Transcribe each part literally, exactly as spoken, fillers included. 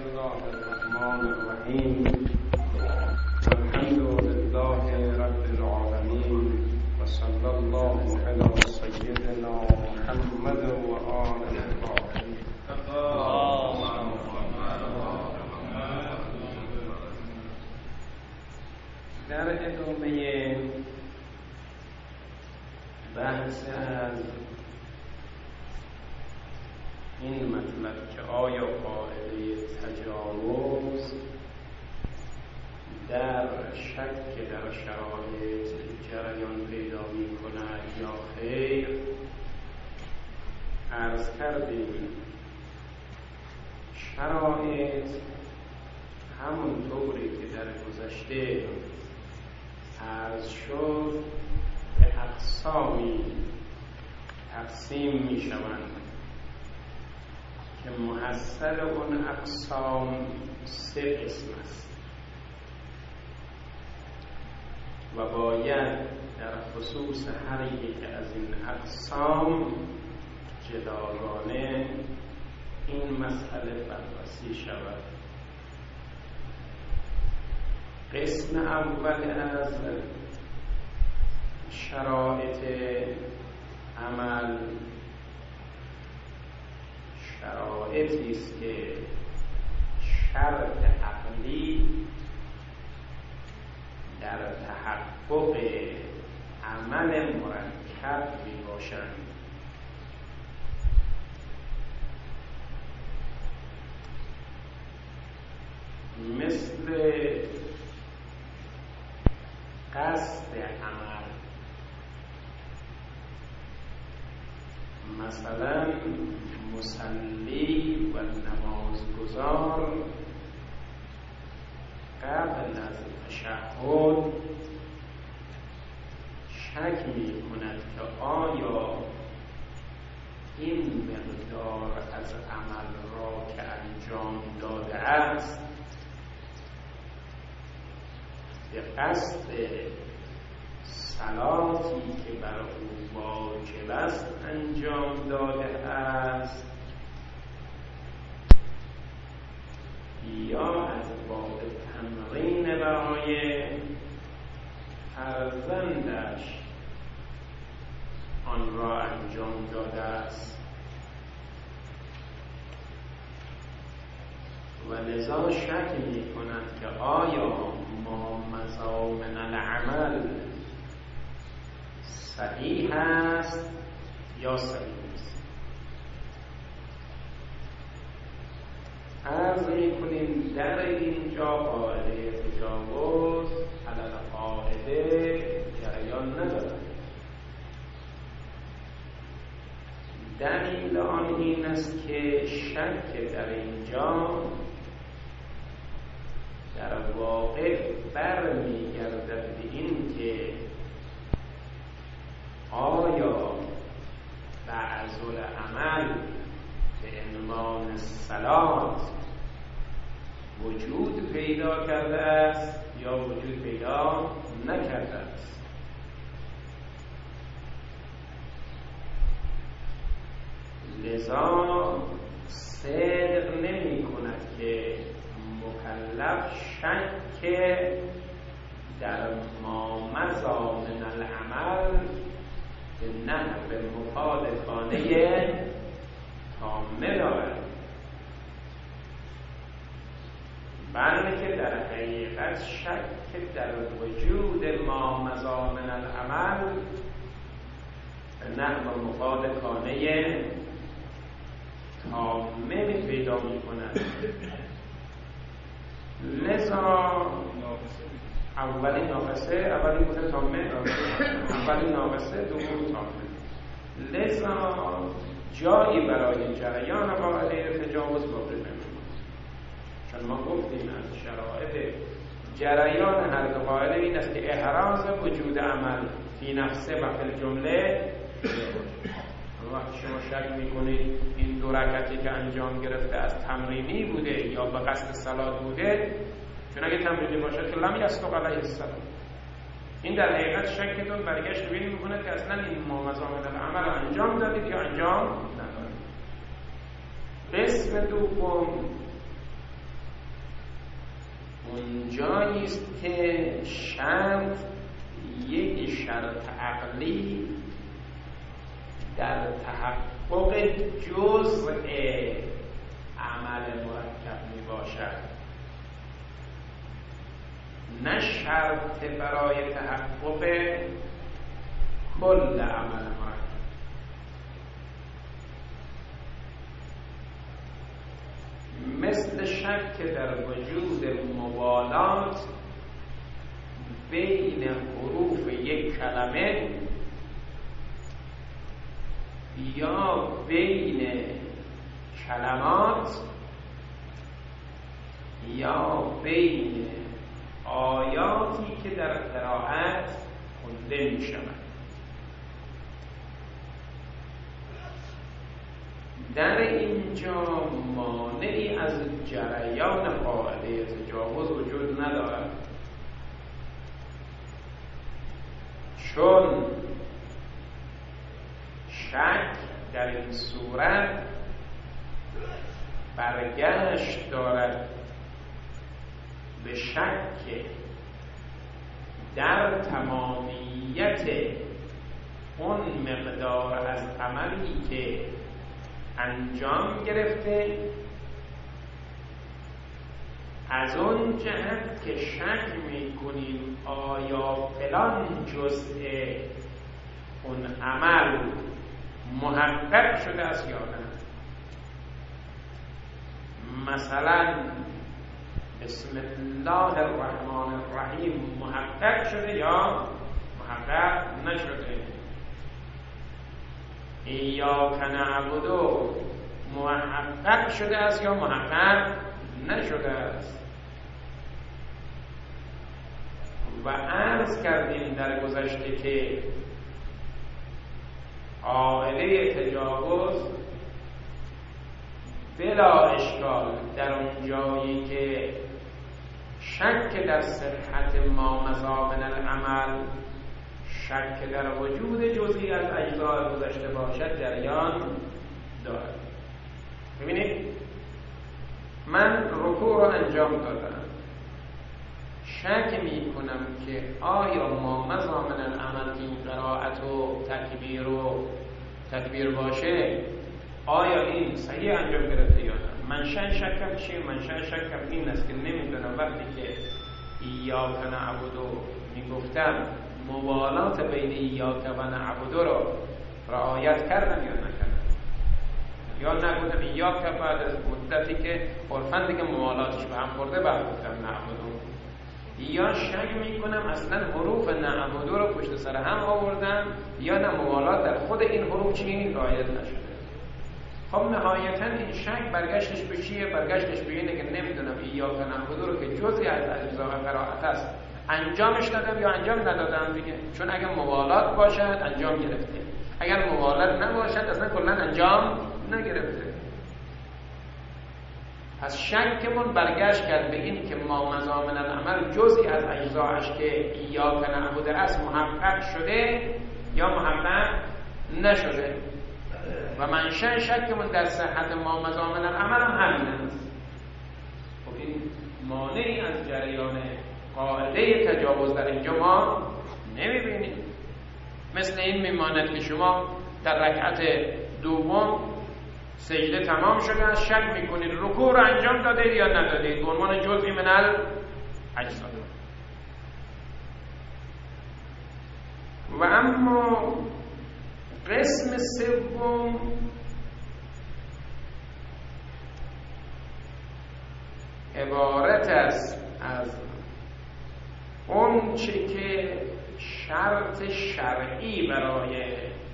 الله الرحمن الرحیم الحمد لله رب العالمین و صلی الله علی سیدنا محمد و آله الطاهرین. در ادامه بحث از این مطلب که آیا قاعده تجاوز در شک که در شرایط جریان پیدا می کند یا خیر، عرض کردیم شرایط همونطوری که در گذشته عرض شد به اقسامی تقسیم می شوند که محصل اون اقسام سه قسم است و باید در خصوص هر یک از این اقسام جداگانه این مسئله بررسی شود. قسم اول از شرایط عمل شرایطی است که شرط عقلی در تحقق عمل مرکب می باشند. مثل قصد عمل، مثلا مصلی و نمازگزار قبل از تشهد شک می کند که آیا این مقدار از عمل را که انجام داده است به قصد صلاتی که بر او واجب است انجام داده است یا از باب تمرین برای فرزندش آن را انجام داده است و لذا شک می کند که آیا ما مضامن العمل صحیح است یا صحیح نیست. عرض می کنیم در اینجا قاعده تجاوز علی القاعده جریان ندارد. دلیل آن این است که شک در اینجا در واقع برمیگردد به این که آیا بعض العمل به عنوان صلات وجود پیدا کرده است یا وجود پیدا نکرده است. لذا صدق نمی کند که مکلف شک در ما مضامن العمل به نحو مخالفانه تامه دارد، بلکه در حقیقت شک در وجود ما مضامن العمل به نحو مخالفانه تامه پیدا می کند. لذا اولی ناقصه اولی بوده تامه اولی ناقصه دوم تامه. لذا جایی برای جریان قاعده تجاوز باقی نمی‌ماند، چون ما گفتیم از شرایط جریان هر دو قاعده این است که احراز وجود عمل فی نفسه و فی الجمله. وقتی شما شک میکنید این دو رکعتی که انجام گرفته از تمرینی بوده یا به قصد صلات بوده، چون اگه تمرینی باشد که لم یصدق علیه السلام، این در حقیقت شکتون برگشت بینی میکنه که اصلا این ما مضامن العمل انجام دادید یا انجام ندادید. قسم دوم اونجایی است که شرط یک شرط عقلی در تحقق جزء عمل مرکب می باشد، نه شرط برای تحقق کل عمل مرکب. مثل شک در وجود موالات بین حروف یک کلمه یا بین کلمات یا بین آیاتی که در قرائت خونده می شود. در اینجا مانعی از جریان قاعده تجاوز وجود ندارد، چون شک در این صورت برگشت دارد به شک در تمامیت اون مقدار از عملی که انجام گرفته، از اون جهت که شک میکنیم آیا فلان جزء اون عمل محقق شده است یا نه. مثلا بسم الله الرحمن الرحیم محقق شده یا محقق نشده. ایاک نعبد محقق شده است یا محقق نشده است. و عرض کردیم در گذشته که قاعده تجاوز بلا اشکال در اون جایی که شک در صحت ما مضی من العمل، شک در وجود جزئی از اجزاء گذشته باشد جریان دارد. ببینید من رکوع رو انجام دادم، شک می کنم که آیا ما مضی من العمل که این قرائت و تکبیر و تکبیر باشه آیا این صحیح انجام گرفته یا نه. منشأ شکم چیه؟ منشأ شکم این است که نمیدونم وقتی که ایاک نعبد میگفتم موالات بین ایاک و نعبد رو رعایت کردم یا نکردم، یا نگفتم ایاک بعد از مدتی که عرفاً دیگه موالاتش به هم خورده بعد گفتم نعبد، یا شک میکنم اصلا حروف نعبد رو پشت سر هم آوردم یا نه موالات در خود این حروف چی رعایت نشده. خب نهایتا این شک برگشتش به چیه؟ برگشتش به اینه که نمیدونم ایاک نعبد رو که جزئی از اجزاء قرائت است انجامش دادم یا انجام ندادم دیگه، چون اگر موالات باشد انجام گرفته، اگر موالات نباشد اصلا کلا انجام نگرفته. پس شکمون برگشت کرد به این که ما مضی من العمل جزئی از اجزاش که ایاک نعبد است محقق شده یا محقق نشده. و منشأ شکمون در صحت ما مضی من العمل هم همین است. خب این مانعی از جریان قاعده تجاوز در اینجا ما نمیبینیم. مثل این میماند که شما در رکعت دوم سجده تمام شده از شک میکنید رکوع رو انجام دادید یا ندادید به عنوان جزئی من الاجزا. و اما قسم سوم عبارت است از اون چه که شرط شرعی برای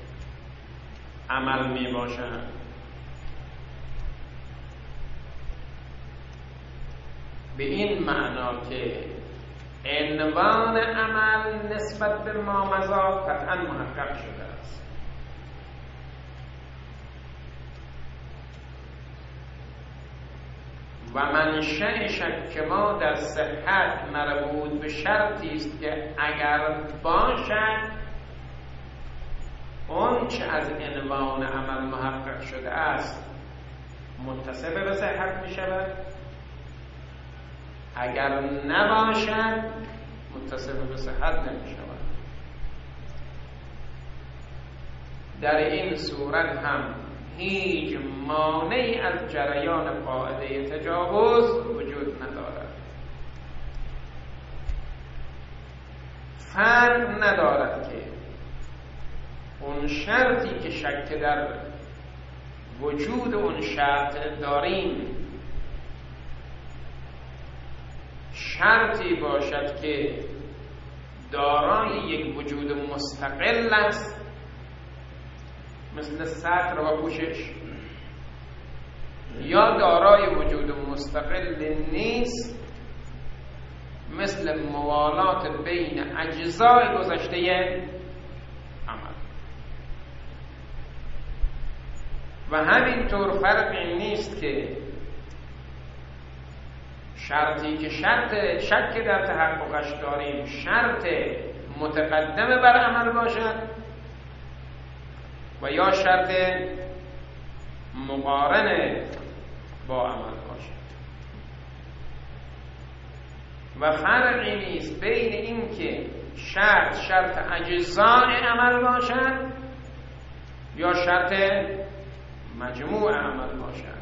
عمل می باشد. به این معنا که عنوان عمل نسبت به ما مضی قطعا محقق شده است. و منشأ شک ما در صحت مربوط به شرطی است که اگر باشد اون چه از عنوان عمل محقق شده است متصف به صحت می شود، اگر نباشد متصف به صحت نمی شود. در این صورت هم هیچ مانعی از جریان قاعده تجاوز وجود ندارد. فرق ندارد که اون شرطی که شک در وجود اون شرط داریم شرطی باشد که دارای یک وجود مستقل است، مثل ستر و پوشش، یا دارای وجود مستقل نیست، مثل موالات بین اجزای گذشته عمل. و همینطور فرقی نیست که شرطی که شرط شک در تحققش داریم شرط متقدم بر عمل باشد و یا شرط مقارن با عمل باشد. و فرقی نیست بین این که شرط شرط اجزای عمل باشد یا شرط مجموع عمل باشد.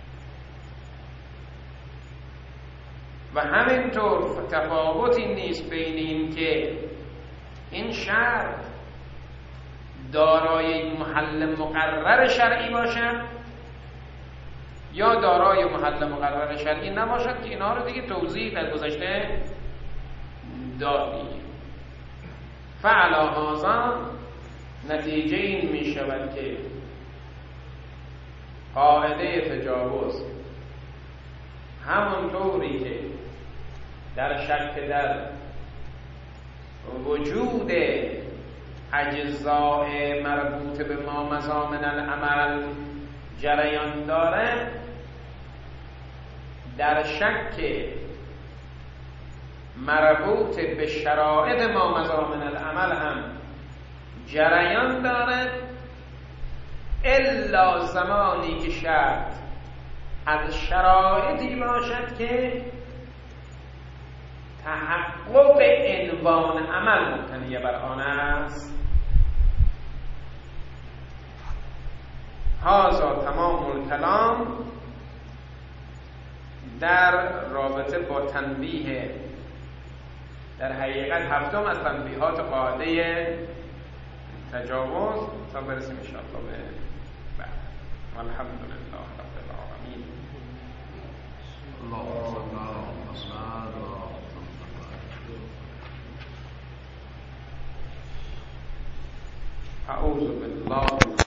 و همینطور تفاوتی نیست بین این که این شرط دارای محل مقرر شرعی باشد یا دارای محل مقرر شرعی نباشد، که اینا رو دیگه توضیح در گذشته دادیم. فعلا هذا نتیجه این می شود که قاعده تجاوز همونطوری که در شک در وجود اجزاء مربوط به ما مضامن العمل جریان داره، در شک مربوط به شرایط ما مضامن العمل هم جریان داره، الا زمانی که شرط از شرایطی باشد که تحقق عنوان عمل مبتنی بر آن است. هذا تمام الکلام در رابطه با تنبیه، در حقیقت هفتم از تنبیهات قاعده تجاوز، تا برسیم ان شاء الله به بعد. والحمد لله رب العالمین. اعوذ بالله